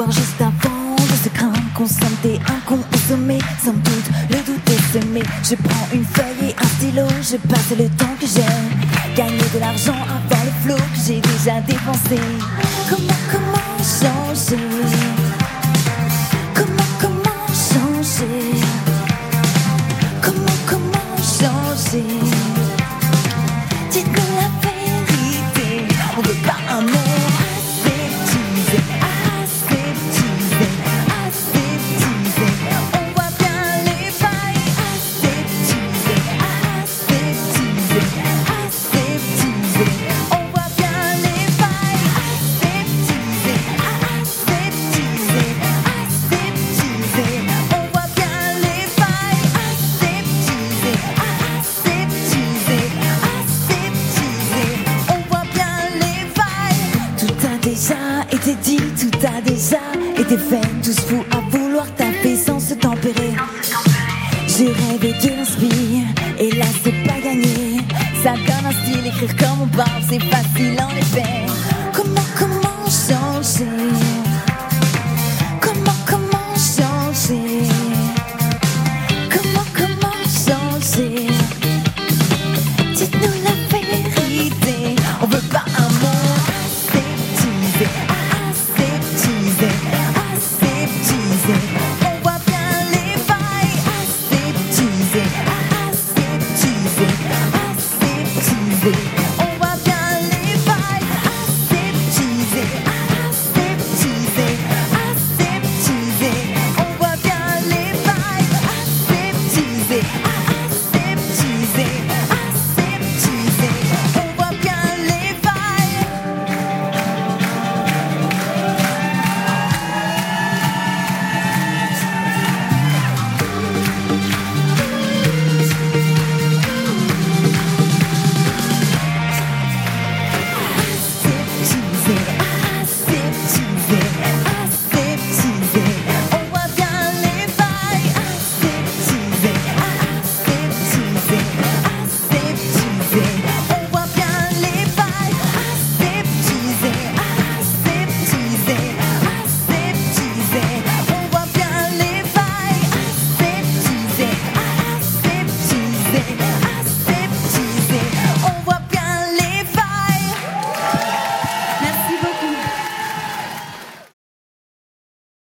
soir juste avant de se craindre, consomme t'es un con au sommet, sans doute le doute est semé. Je prends une feuille et un stylo, je passe le temps que j'aime, gagner de l'argent avant le flot que j'ai déjà dépensé. Comment changer? Comment changer? Comment changer? Dites-nous la vérité, on veut pas un mot. Aseptisé, aseptisé, aseptisé, on voit bien les failles. Aseptisé, aseptisé, aseptisé, on voit bien les failles. Aseptisé, aseptisé, aseptisé, on voit bien les failles. Aseptisé, aseptisé, aseptisé, on voit bien les failles. Tout a déjà été dit, tout a déjà été fait. Tous fous à vouloir taper sans se tempérer. J'ai rêvé de l'inspire, et là c'est pas gagné. Ça donne un style, écrire comme on parle, c'est facile en effet. Comment changer?